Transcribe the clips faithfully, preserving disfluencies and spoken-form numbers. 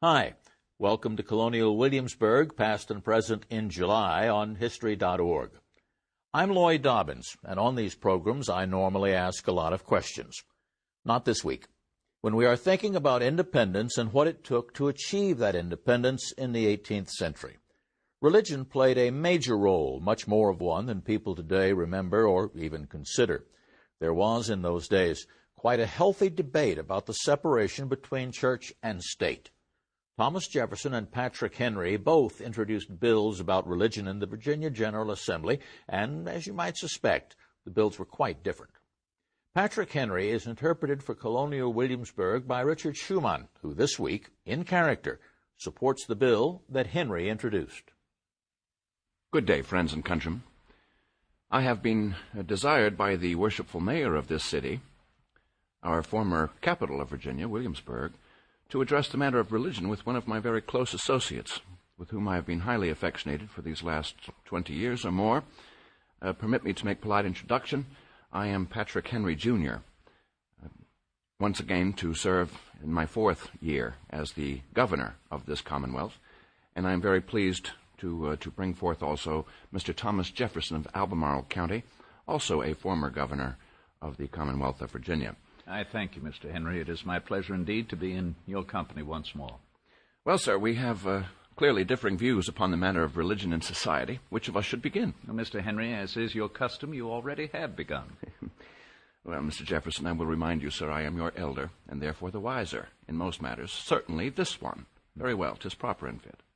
Hi, welcome to Colonial Williamsburg, past and present in July on history dot org. I'm Lloyd Dobbins, and on these programs I normally ask a lot of questions. Not this week, when we are thinking about independence and what it took to achieve that independence in the eighteenth century. Religion played a major role, much more of one than people today remember or even consider. There was, in those days, quite a healthy debate about the separation between church and state. Thomas Jefferson and Patrick Henry both introduced bills about religion in the Virginia General Assembly, and, as you might suspect, the bills were quite different. Patrick Henry is interpreted for Colonial Williamsburg by Richard Schumann, who this week, in character, supports the bill that Henry introduced. Good day, friends and countrymen. I have been desired by the worshipful mayor of this city, our former capital of Virginia, Williamsburg, to address the matter of religion with one of my very close associates, with whom I have been highly affectionated for these last twenty years or more. Uh, permit me to make polite introduction. I am Patrick Henry, Junior, uh, once again to serve in my fourth year as the governor of this Commonwealth, and I am very pleased to uh, to bring forth also Mister Thomas Jefferson of Albemarle County, also a former governor of the Commonwealth of Virginia. I thank you, Mister Henry. It is my pleasure indeed to be in your company once more. Well, sir, we have uh, clearly differing views upon the matter of religion in society. Which of us should begin? Well, Mister Henry, as is your custom, you already have begun. Well, Mister Jefferson, I will remind you, sir, I am your elder, and therefore the wiser in most matters. Certainly this one. Very well, 'tis proper and fit.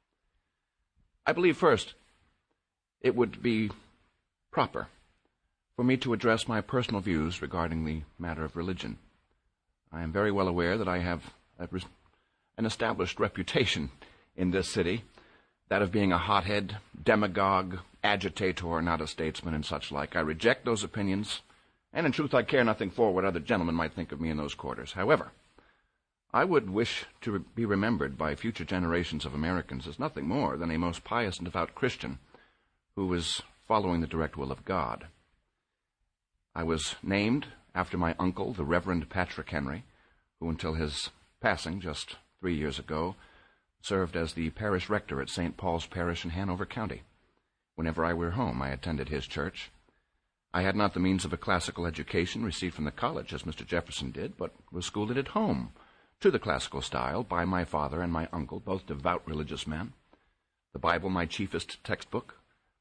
I believe, first, it would be proper for me to address my personal views regarding the matter of religion. I am very well aware that I have an established reputation in this city, that of being a hothead, demagogue, agitator, not a statesman, and such like. I reject those opinions, and in truth I care nothing for what other gentlemen might think of me in those quarters. However, I would wish to be remembered by future generations of Americans as nothing more than a most pious and devout Christian who was following the direct will of God. I was named after my uncle, the Reverend Patrick Henry, who until his passing just three years ago served as the parish rector at Saint Paul's Parish in Hanover County. Whenever I were home, I attended his church. I had not the means of a classical education received from the college, as Mister Jefferson did, but was schooled at home to the classical style by my father and my uncle, both devout religious men, the Bible my chiefest textbook.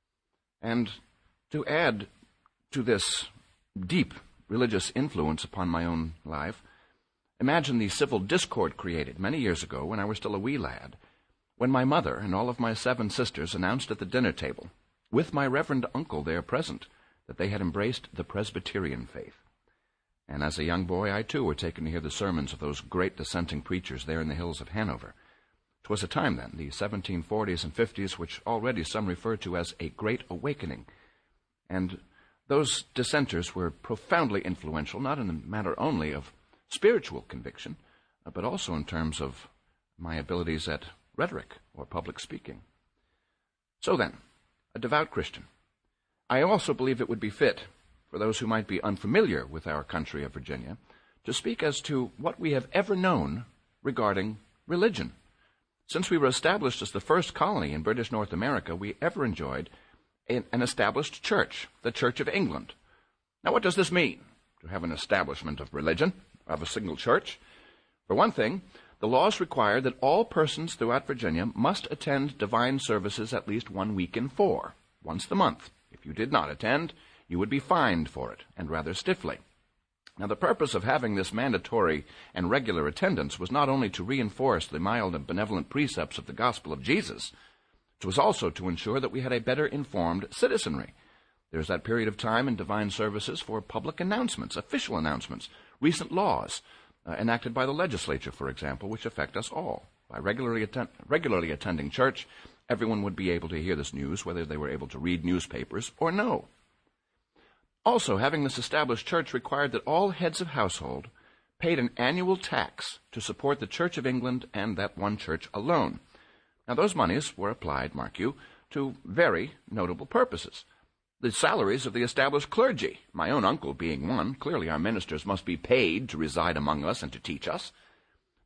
And to add to this deep religious influence upon my own life, imagine the civil discord created many years ago when I was still a wee lad, when my mother and all of my seven sisters announced at the dinner table, with my reverend uncle there present, that they had embraced the Presbyterian faith. And as a young boy, I too were taken to hear the sermons of those great dissenting preachers there in the hills of Hanover. 'Twas a time then, the seventeen forties and fifties, which already some refer to as a Great Awakening. And those dissenters were profoundly influential, not in the matter only of spiritual conviction, but also in terms of my abilities at rhetoric or public speaking. So then, a devout Christian, I also believe it would be fit for those who might be unfamiliar with our country of Virginia to speak as to what we have ever known regarding religion. Since we were established as the first colony in British North America, we ever enjoyed an established church, the Church of England. Now, what does this mean, to have an establishment of religion, of a single church? For one thing, the laws required that all persons throughout Virginia must attend divine services at least one week in four, once a month. If you did not attend, you would be fined for it, and rather stiffly. Now, the purpose of having this mandatory and regular attendance was not only to reinforce the mild and benevolent precepts of the gospel of Jesus, it was also to ensure that we had a better informed citizenry. There's that period of time in divine services for public announcements, official announcements, recent laws, uh, enacted by the legislature, for example, which affect us all. By regularly, atten- regularly attending church, everyone would be able to hear this news, whether they were able to read newspapers or no. Also, having this established church required that all heads of household paid an annual tax to support the Church of England and that one church alone. Now, those monies were applied, mark you, to very notable purposes. The salaries of the established clergy, my own uncle being one, clearly our ministers must be paid to reside among us and to teach us.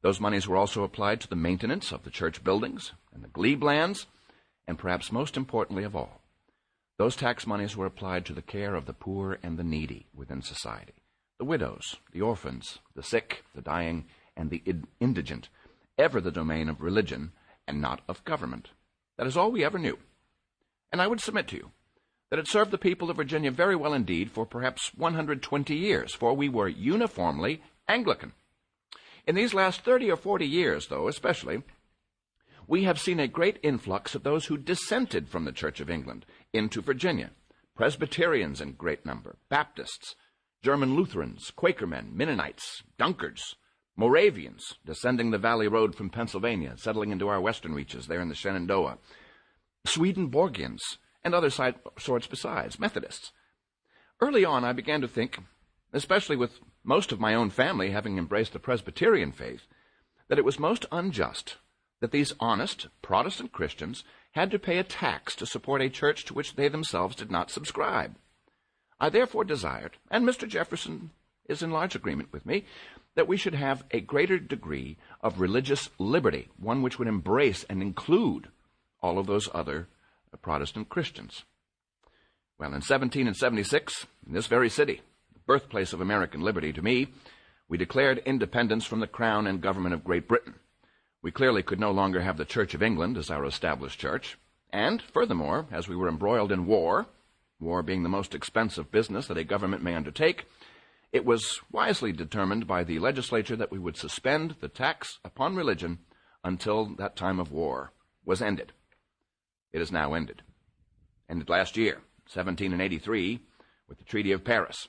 Those monies were also applied to the maintenance of the church buildings and the glebe lands, and perhaps most importantly of all, those tax monies were applied to the care of the poor and the needy within society, the widows, the orphans, the sick, the dying, and the indigent, ever the domain of religion and not of government. That is all we ever knew. And I would submit to you that it served the people of Virginia very well indeed for perhaps one hundred twenty years, for we were uniformly Anglican. In these last thirty or forty years, though, especially, we have seen a great influx of those who dissented from the Church of England into Virginia. Presbyterians in great number, Baptists, German Lutherans, Quaker men, Mennonites, Dunkards, Moravians, descending the valley road from Pennsylvania, settling into our western reaches there in the Shenandoah, Swedenborgians, and other side sorts besides, Methodists. Early on, I began to think, especially with most of my own family having embraced the Presbyterian faith, that it was most unjust that these honest Protestant Christians had to pay a tax to support a church to which they themselves did not subscribe. I therefore desired, and Mister Jefferson is in large agreement with me, that we should have a greater degree of religious liberty, one which would embrace and include all of those other Protestant Christians. Well, in seventeen seventy-six, in this very city, the birthplace of American liberty to me, we declared independence from the Crown and government of Great Britain. We clearly could no longer have the Church of England as our established church, and furthermore, as we were embroiled in war, war being the most expensive business that a government may undertake, it was wisely determined by the legislature that we would suspend the tax upon religion until that time of war was ended. It is now ended. Ended last year, seventeen eighty-three, with the Treaty of Paris.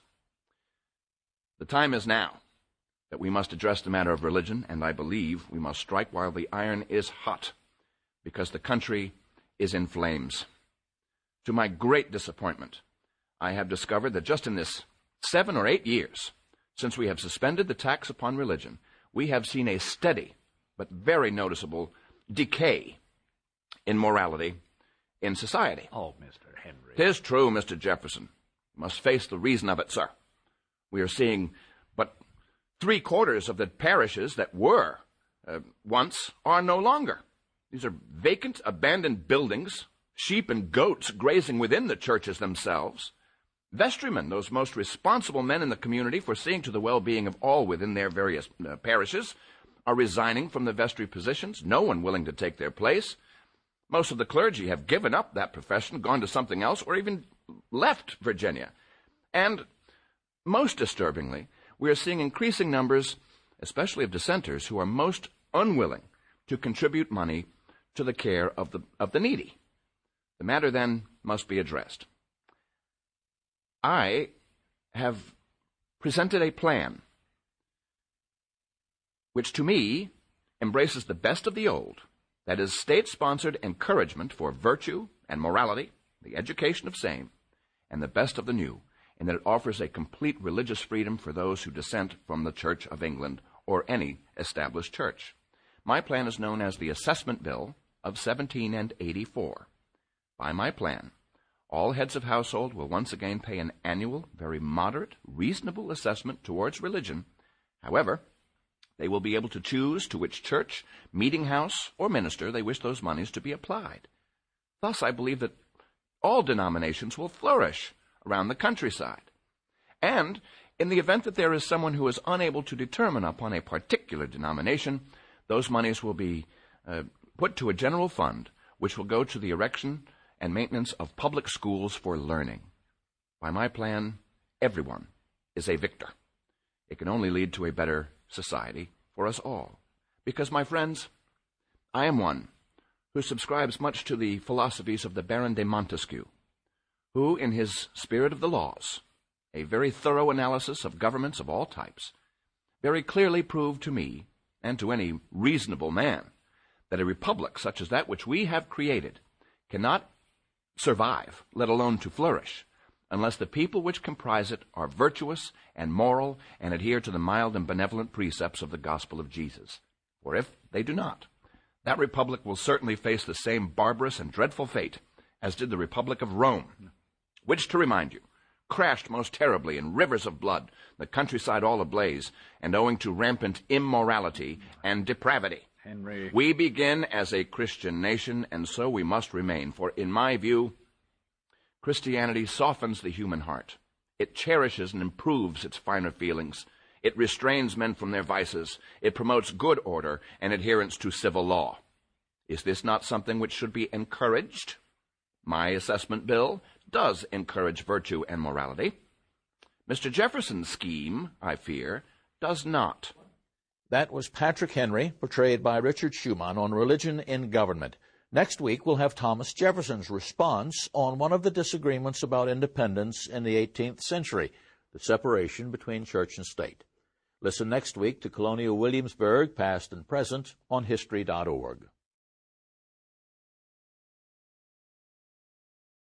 The time is now that we must address the matter of religion, and I believe we must strike while the iron is hot, because the country is in flames. To my great disappointment, I have discovered that just in this seven or eight years, since we have suspended the tax upon religion, we have seen a steady but very noticeable decay in morality in society. Oh, Mister Henry. 'Tis true, Mister Jefferson. You must face the reason of it, sir. We are seeing but three-quarters of the parishes that were uh, once are no longer. These are vacant, abandoned buildings, sheep and goats grazing within the churches themselves. Vestrymen, those most responsible men in the community for seeing to the well-being of all within their various uh, parishes, are resigning from the vestry positions, no one willing to take their place. Most of the clergy have given up that profession, gone to something else, or even left Virginia. And most disturbingly, we are seeing increasing numbers, especially of dissenters, who are most unwilling to contribute money to the care of the, of the needy. The matter then must be addressed. I have presented a plan which to me embraces the best of the old, that is, state-sponsored encouragement for virtue and morality, the education of same, and the best of the new, in that it offers a complete religious freedom for those who dissent from the Church of England or any established church. My plan is known as the Assessment Bill of seventeen eighty-four. By my plan, all heads of household will once again pay an annual, very moderate, reasonable assessment towards religion. However, they will be able to choose to which church, meeting house, or minister they wish those monies to be applied. Thus, I believe that all denominations will flourish around the countryside. And in the event that there is someone who is unable to determine upon a particular denomination, those monies will be uh, put to a general fund, which will go to the erection and maintenance of public schools for learning. By my plan, everyone is a victor. It can only lead to a better society for us all. Because, my friends, I am one who subscribes much to the philosophies of the Baron de Montesquieu, who, in his Spirit of the Laws, a very thorough analysis of governments of all types, very clearly proved to me, and to any reasonable man, that a republic such as that which we have created cannot survive, let alone to flourish, unless the people which comprise it are virtuous and moral and adhere to the mild and benevolent precepts of the gospel of Jesus. For if they do not, that republic will certainly face the same barbarous and dreadful fate as did the Republic of Rome, which, to remind you, crashed most terribly in rivers of blood, the countryside all ablaze, and owing to rampant immorality and depravity. Henry. We begin as a Christian nation, and so we must remain, for in my view, Christianity softens the human heart. It cherishes and improves its finer feelings. It restrains men from their vices. It promotes good order and adherence to civil law. Is this not something which should be encouraged? My assessment bill does encourage virtue and morality. Mister Jefferson's scheme, I fear, does not. That was Patrick Henry, portrayed by Richard Schumann, on Religion in Government. Next week, we'll have Thomas Jefferson's response on one of the disagreements about independence in the eighteenth century, the separation between church and state. Listen next week to Colonial Williamsburg, Past and Present, on History dot org.